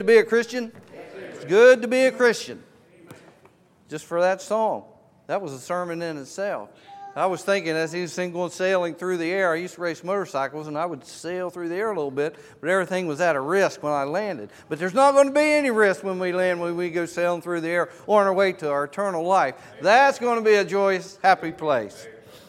To be a Christian? It's good to be a Christian. Just for that song. That was a sermon in itself. I was thinking as he was going sailing through the air, I used to race motorcycles and I would sail through the air a little bit, but everything was at a risk when I landed. But there's not going to be any risk when we land, when we go sailing through the air on our way to our eternal life. That's going to be a joyous, happy place.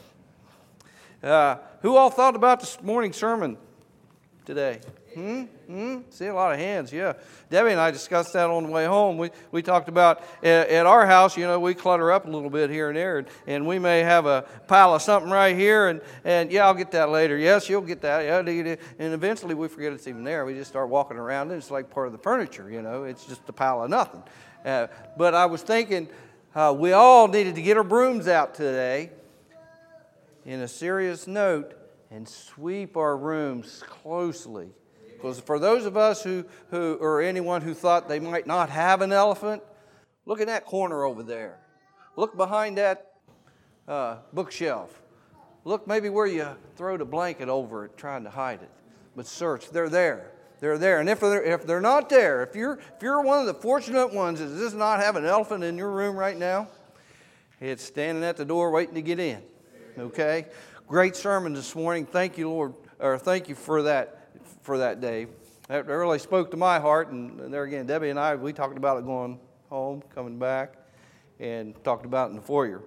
Who all thought about this morning's sermon today? See a lot of hands, yeah. Debbie and I discussed that on the way home. We talked about at our house, we clutter up a little bit here and there, and we may have a pile of something right here, and yeah, I'll get that later. Yes, you'll get that. Yeah, and eventually we forget it's even there. We just start walking around, and it's like part of the furniture, It's just a pile of nothing. But I was thinking we all needed to get our brooms out today in a serious note and sweep our rooms closely. Because for those of us who or anyone who thought they might not have an elephant, look in that corner over there. Look behind that bookshelf. Look maybe where you throw the blanket over it trying to hide it. But search, they're there. They're there. And if they're not there, if you're one of the fortunate ones that does not have an elephant in your room right now, it's standing at the door waiting to get in. Okay? Great sermon this morning. Thank you, Lord, or thank you for that day. That really spoke to my heart, and there again, Debbie and I, we talked about it going home, coming back, and talked about it in the foyer.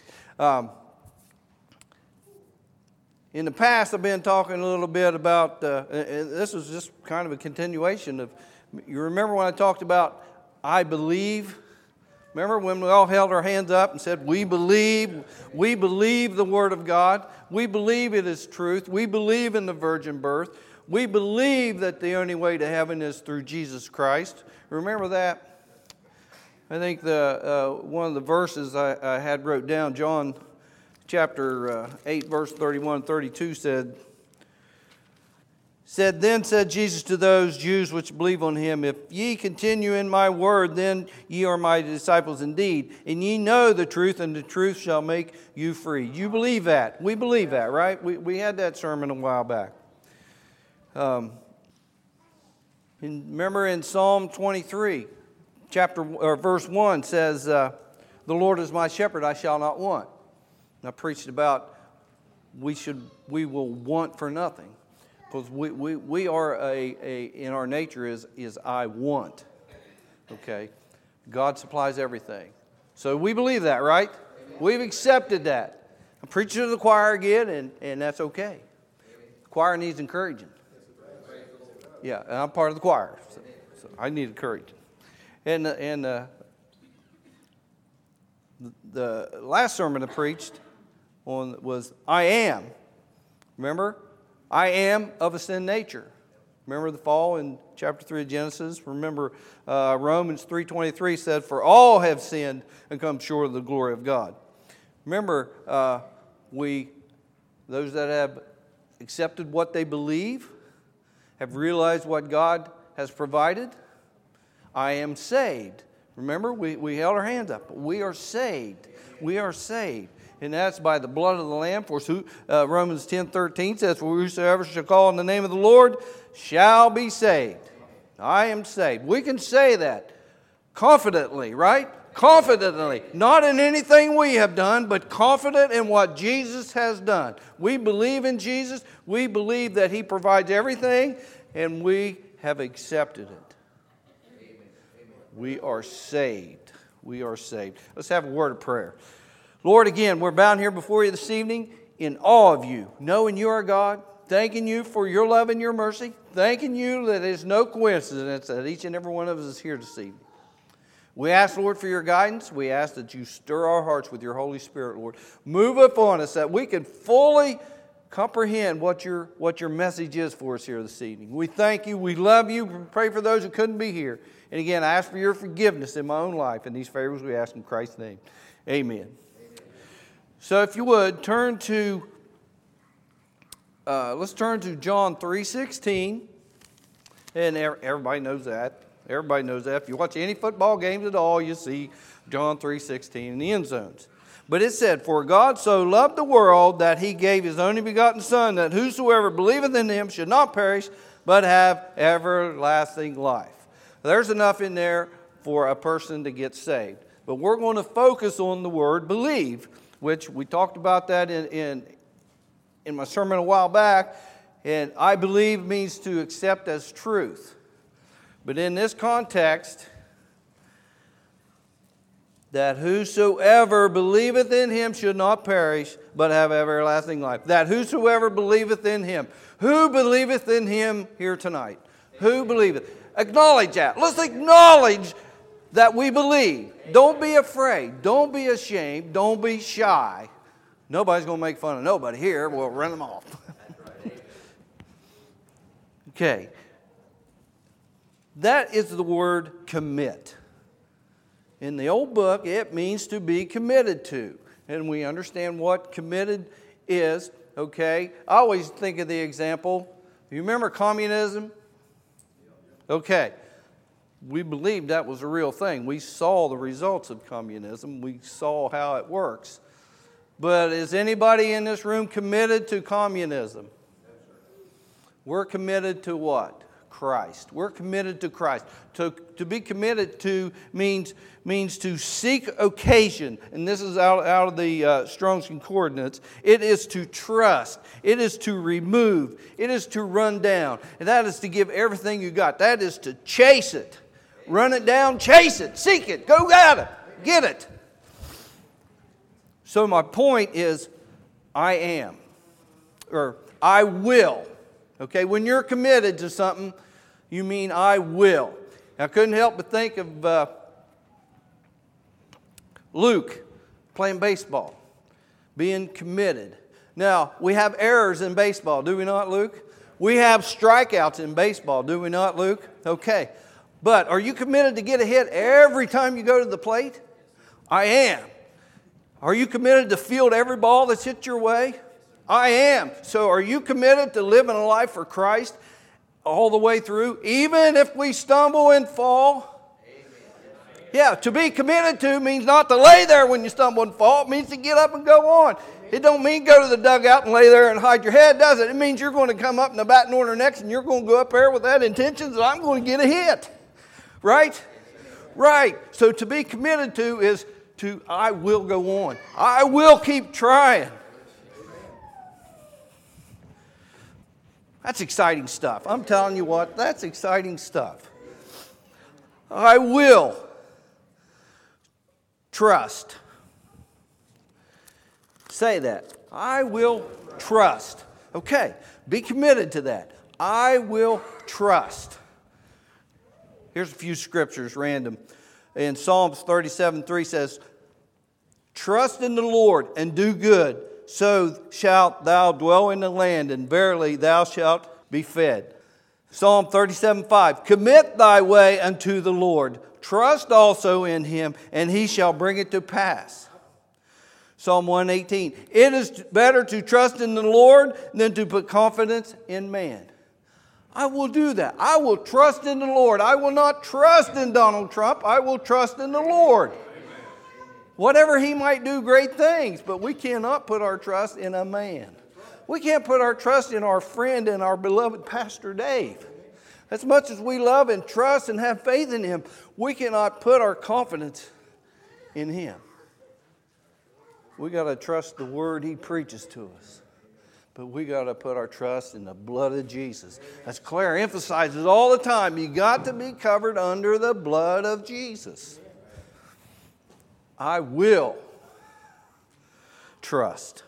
In the past, I've been talking a little bit about, and this was just kind of a continuation of, you remember when I talked about I believe? Remember when we all held our hands up and said, we believe the Word of God. We believe it is truth. We believe in the virgin birth. We believe that the only way to heaven is through Jesus Christ. Remember that? I think one of the verses I had wrote down, John chapter 8, verse 31 and 32 said, Then said Jesus to those Jews which believe on him, If ye continue in my word, then ye are my disciples indeed, and ye know the truth, and the truth shall make you free. You believe that? We believe that, right? We had that sermon a while back. Remember in Psalm 23, verse 1 says, The Lord is my shepherd, I shall not want. And I preached about we will want for nothing. Because we are in our nature is I want. Okay? God supplies everything. So we believe that, right? We've accepted that. I'm preaching to the choir again, and that's okay. The choir needs encouraging. Yeah, and I'm part of the choir, so I need encouraging. And the last sermon I preached on was I am. Remember? I am of a sin nature. Remember the fall in chapter 3 of Genesis? Remember Romans 3:23 said, For all have sinned and come short of the glory of God. Remember, those that have accepted what they believe, have realized what God has provided. I am saved. Remember, we held our hands up. We are saved. We are saved. And that's by the blood of the Lamb. For Romans 10:13 says, For whosoever shall call on the name of the Lord shall be saved. I am saved. We can say that confidently, right? Confidently. Not in anything we have done, but confident in what Jesus has done. We believe in Jesus. We believe that He provides everything, and we have accepted it. We are saved. We are saved. Let's have a word of prayer. Lord, again, we're bound here before you this evening in awe of you, knowing you are God, thanking you for your love and your mercy, thanking you that it is no coincidence that each and every one of us is here this evening. We ask, Lord, for your guidance. We ask that you stir our hearts with your Holy Spirit, Lord. Move upon us that we can fully comprehend what your message is for us here this evening. We thank you. We love you. We pray for those who couldn't be here. And again, I ask for your forgiveness in my own life. And these favors we ask in Christ's name. Amen. So if you would, let's turn to John 3:16. And everybody knows that. Everybody knows that. If you watch any football games at all, you see John 3:16 in the end zones. But it said, For God so loved the world that He gave His only begotten Son, that whosoever believeth in Him should not perish, but have everlasting life. There's enough in there for a person to get saved. But we're going to focus on the word believe, which we talked about that in my sermon a while back. And I believe means to accept as truth. But in this context, that whosoever believeth in him should not perish, but have everlasting life. That whosoever believeth in him. Who believeth in him here tonight? Who believeth? Acknowledge that. Let's acknowledge that we believe. Don't be afraid. Don't be ashamed. Don't be shy. Nobody's going to make fun of nobody here. We'll run them off. Okay. That is the word commit. In the old book, it means to be committed to. And we understand what committed is, okay? I always think of the example. You remember communism? Okay. We believed that was a real thing. We saw the results of communism. We saw how it works. But is anybody in this room committed to communism? We're committed to what? Christ. We're committed to Christ. To be committed to means to seek occasion. And this is out of the Strong's Concordance. It is to trust. It is to remove. It is to run down. And that is to give everything you got. That is to chase it. Run it down, chase it, seek it, go at it, get it. So my point is, I am. Or I will. Okay, when you're committed to something, you mean I will. I couldn't help but think of Luke playing baseball, being committed. Now, we have errors in baseball, do we not, Luke? We have strikeouts in baseball, do we not, Luke? Okay. But are you committed to get a hit every time you go to the plate? I am. Are you committed to field every ball that's hit your way? I am. So are you committed to living a life for Christ all the way through, even if we stumble and fall? Yeah, to be committed to means not to lay there when you stumble and fall. It means to get up and go on. It don't mean go to the dugout and lay there and hide your head, does it? It means you're going to come up in the batting order next and you're going to go up there with that intention that I'm going to get a hit. Right? Right. So to be committed to is to, I will go on. I will keep trying. That's exciting stuff. I'm telling you what, that's exciting stuff. I will trust. Say that. I will trust. Okay, be committed to that. I will trust. Here's a few scriptures, random. In Psalms 37:3 says, trust in the Lord and do good, so shalt thou dwell in the land, and verily thou shalt be fed. Psalm 37:5, commit thy way unto the Lord. Trust also in him, and he shall bring it to pass. Psalm 118, it is better to trust in the Lord than to put confidence in man. I will do that. I will trust in the Lord. I will not trust in Donald Trump. I will trust in the Lord. Whatever he might do, great things, but we cannot put our trust in a man. We can't put our trust in our friend and our beloved Pastor Dave. As much as we love and trust and have faith in him, we cannot put our confidence in him. We got to trust the word he preaches to us. But we got to put our trust in the blood of Jesus. As Claire emphasizes all the time, you got to be covered under the blood of Jesus. I will trust.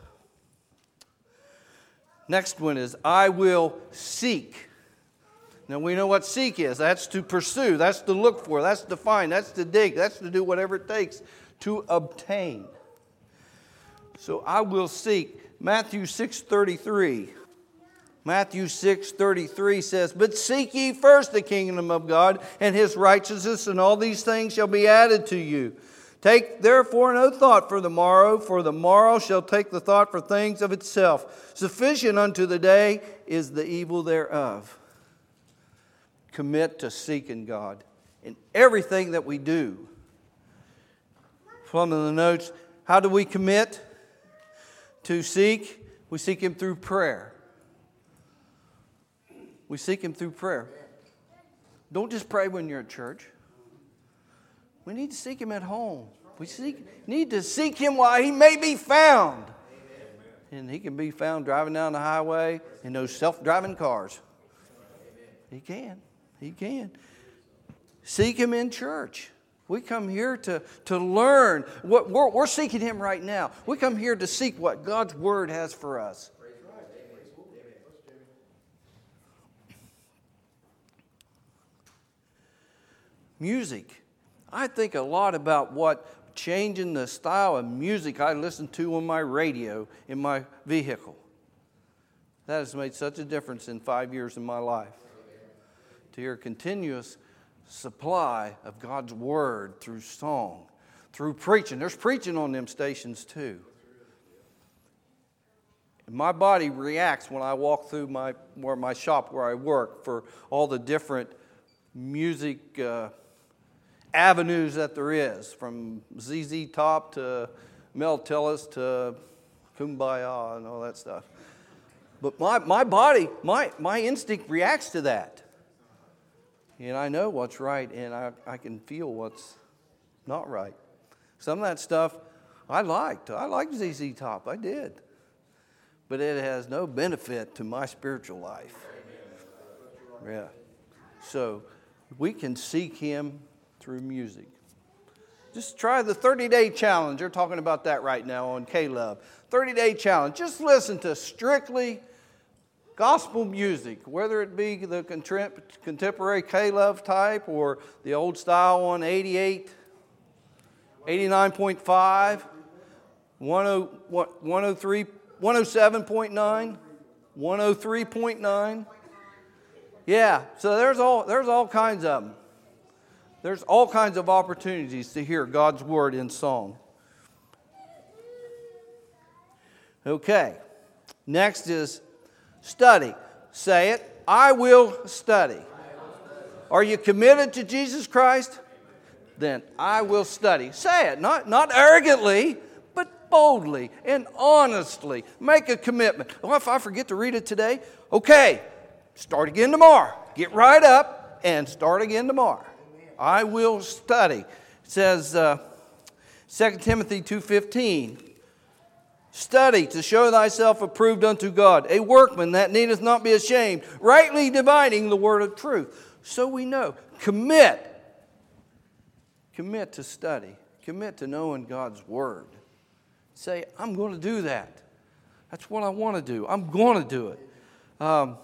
Next one is I will seek. Now we know what seek is. That's to pursue. That's to look for. That's to find. That's to dig. That's to do whatever it takes to obtain. So I will seek. Matthew 6:33. Matthew 6:33 says, but seek ye first the kingdom of God and his righteousness, and all these things shall be added to you. Take therefore no thought for the morrow shall take the thought for things of itself. Sufficient unto the day is the evil thereof. Commit to seeking God in everything that we do. From the notes, how do we commit to seek? We seek him through prayer. We seek him through prayer. Don't just pray when you're at church. We need to seek Him at home. We need to seek Him while He may be found. And He can be found driving down the highway in those self-driving cars. He can. He can. Seek Him in church. We come here to learn. We're seeking Him right now. We come here to seek what God's Word has for us. Music. I think a lot about what changing the style of music I listen to on my radio in my vehicle. That has made such a difference in 5 years of my life. To hear a continuous supply of God's Word through song, through preaching. There's preaching on them stations too. And my body reacts when I walk through my shop where I work for all the different music avenues that there is, from ZZ Top to Mel Tillis to Kumbaya and all that stuff. But my body, my instinct reacts to that. And I know what's right, and I can feel what's not right. Some of that stuff I liked. I liked ZZ Top. I did. But it has no benefit to my spiritual life. Yeah. So we can seek Him through music. Just try the 30-day challenge. They're talking about that right now on K-Love. 30-day challenge. Just listen to strictly gospel music, whether it be the contemporary K-Love type or the old style on 88, 89.5, 103, 107.9, 103.9. Yeah, so there's all kinds of them. There's all kinds of opportunities to hear God's Word in song. Okay, next is study. Say it. I will study. Are you committed to Jesus Christ? Then I will study. Say it. Not arrogantly, but boldly and honestly. Make a commitment. Well, if I forget to read it today, okay, start again tomorrow. Get right up and start again tomorrow. I will study. It says 2 Timothy 2:15. Study to show thyself approved unto God, a workman that needeth not be ashamed, rightly dividing the word of truth. So we know. Commit. Commit to study. Commit to knowing God's Word. Say, I'm going to do that. That's what I want to do. I'm going to do it.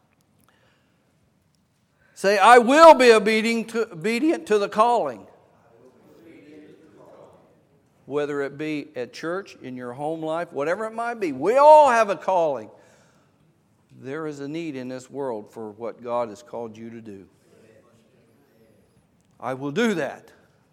Say, I will be obedient to the calling. Whether it be at church, in your home life, whatever it might be. We all have a calling. There is a need in this world for what God has called you to do. I will do that.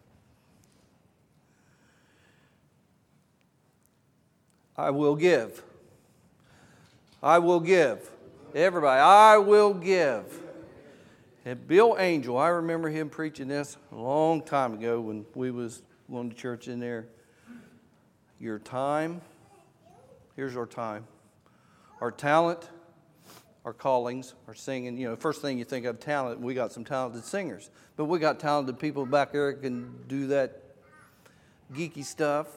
I will give. I will give. Everybody, I will give. And Bill Angel, I remember him preaching this a long time ago when we was going to church in there. Your time, here's our time. Our talent, our callings, our singing. You know, first thing you think of talent, we got some talented singers. But we got talented people back there that can do that geeky stuff.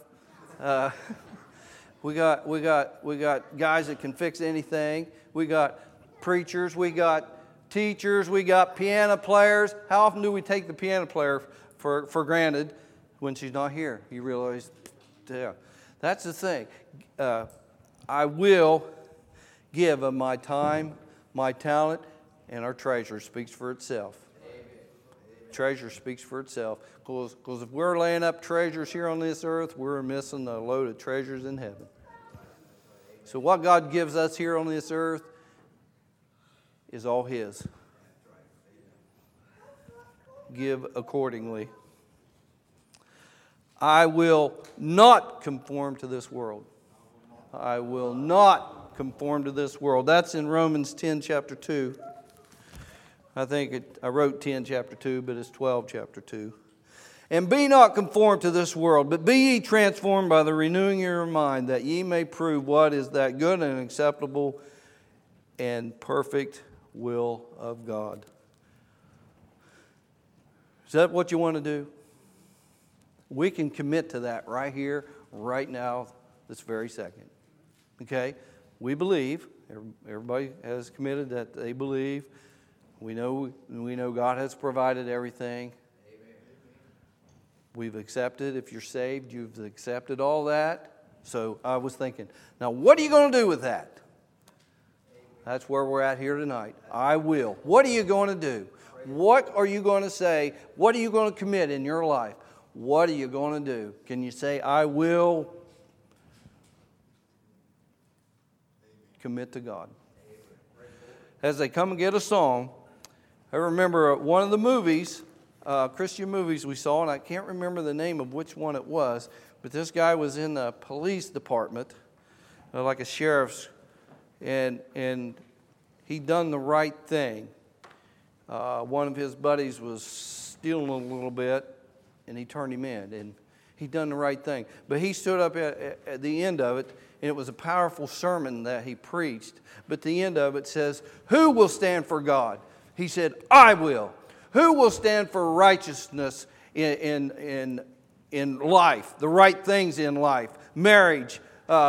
We got guys that can fix anything. We got preachers. We got teachers. We got piano players. How often do we take the piano player for granted when she's not here? You realize, yeah, that's the thing. I will give of my time, my talent, and our treasure speaks for itself. Treasure speaks for itself. Because if we're laying up treasures here on this earth, we're missing a load of treasures in heaven. So what God gives us here on this earth is all His. Give accordingly. I will not conform to this world. I will not conform to this world. That's in Romans 10, chapter 2. I wrote 10, chapter 2, but it's 12, chapter 2. And be not conformed to this world, but be ye transformed by the renewing of your mind, that ye may prove what is that good and acceptable and perfect will of God. Is that what you want to do? We can commit to that right here, right now, this very second. Okay? We believe. Everybody has committed that they believe. We know God has provided everything. We've accepted. If you're saved, you've accepted all that. So I was thinking, now what are you going to do with that? That's where we're at here tonight. I will. What are you going to do? What are you going to say? What are you going to commit in your life? What are you going to do? Can you say, I will commit to God? As they come and get a song, I remember one of the movies, Christian movies we saw, and I can't remember the name of which one it was, but this guy was in the police department, like a sheriff's, and he'd done the right thing. One of his buddies was stealing a little bit, and he turned him in, and he'd done the right thing. But he stood up at the end of it, and it was a powerful sermon that he preached. But the end of it says, who will stand for God? He said, I will. Who will stand for righteousness in life, the right things in life, marriage,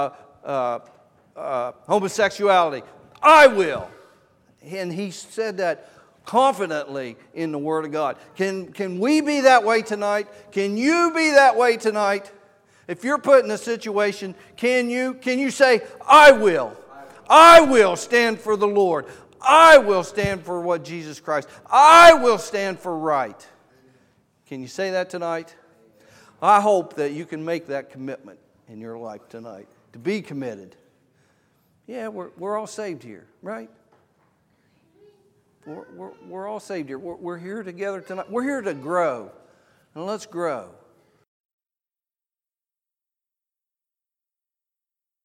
homosexuality? I will. And he said that confidently in the Word of God. Can we be that way tonight? Can you be that way tonight? If you're put in a situation, can you say, I will. I will stand for the Lord. I will stand for what Jesus Christ. I will stand for right. Can you say that tonight? I hope that you can make that commitment in your life tonight, to be committed. Yeah, we're all saved here, right? We're all saved here. We're here together tonight. We're here to grow. And let's grow.